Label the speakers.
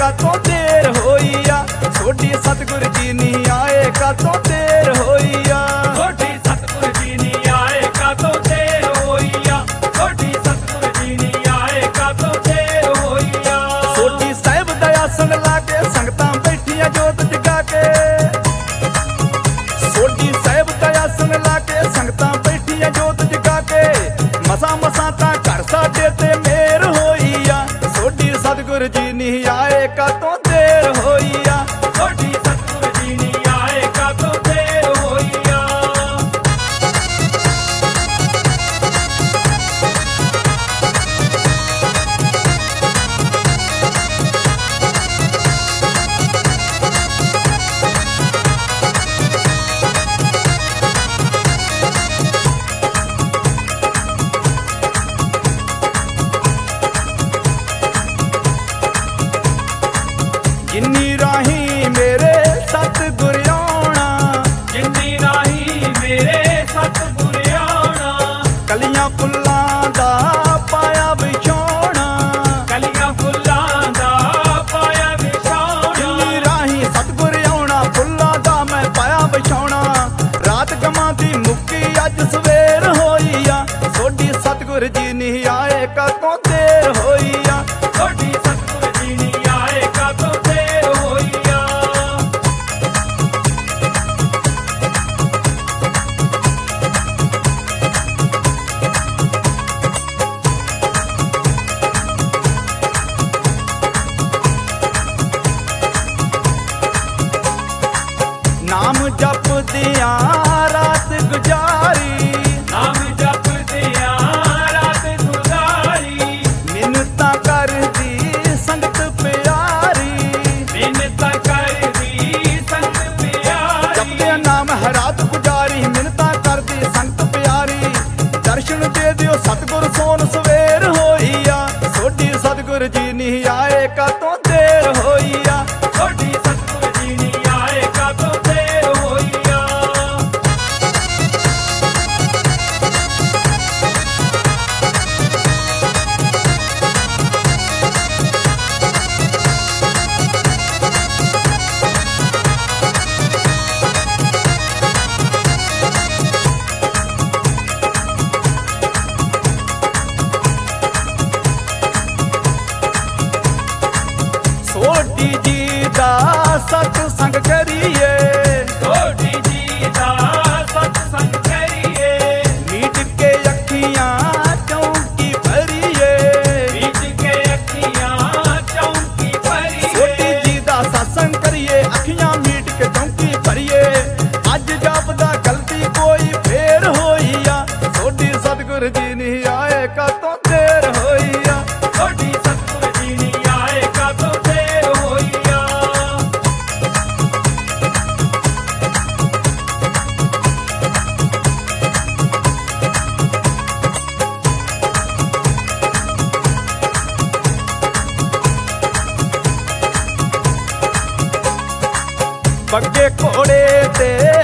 Speaker 1: का तो देर होइया, छोटी सतगुरु जी नहीं आए का तो देर होइया।
Speaker 2: छोटी सतगुरु जी नहीं आए का तो देर होइया, छोटी सतगुरु जी नहीं आए का तो देर होइया।
Speaker 1: छोटी साहिब दया सन लाके संगतां बैठिया जोत जगा के, छोटी साहिब दया सन लाके संगतां बैठिया जोत जगा के, मसा मसा ता घर साडे ते मेर होइया, छोटी सतगुरु जी नहीं आए का तो देर होइया।
Speaker 2: छोटी सतगुरु जी नहीं आए का तो देर होइया।
Speaker 1: जिन्नी राही मेरे सतगुर आउणा,
Speaker 2: जिन्नी राही मेरे सतगुर आउणा,
Speaker 1: कलियां फुल्लां दा पाया विछौणा,
Speaker 2: कलियां फुल्लां दा पाया विछौणा।
Speaker 1: जिन्नी राही सतगुर आउणा, फुल्लां दा मैं पाया विछौणा, रात गमां दी मुक्की अज सवेर होइया, छोटी सतगुर जी नहीं आए का तो देर होइया।
Speaker 2: छोटी सतगुरु जी नहीं आए का तो देर होइया।
Speaker 1: नाम जप दिया रात गुजारी,
Speaker 2: नाम जप दिया रात गुजारी,
Speaker 1: मिन्नतां कर दी संगत प्यारी,
Speaker 2: मिन्नत कर दी संगत प्यारी।
Speaker 1: जपदे नाम है रात गुजारी, मिन्नतां कर दी संगत प्यारी, दर्शन दे दियो सतगुर सोन सवेर होइया, छोटी सतगुर जी नहीं आए का तो देर होइया।
Speaker 2: छोटी सतगुरु जी नहीं आए का तो देर होइया।
Speaker 1: छोटी जी दा सत्संग करिए,
Speaker 2: छोटी जी दा सत्संग करिए,
Speaker 1: मीट के अखियां चौंकी भरिए,
Speaker 2: बीच के अखियां चौंकी
Speaker 1: छोटी
Speaker 2: भरिए।
Speaker 1: जी दा सत्संग करिए, अखियां मीट के चौंकी भरिए, अज जापदा गलती कोई फेर होइया, छोटी सतगुरु जी नहीं आए का तो देर होइया।
Speaker 2: छोटी सतगुरु जी नहीं आए का तो देर होइया।
Speaker 1: बग्गे घोड़े ते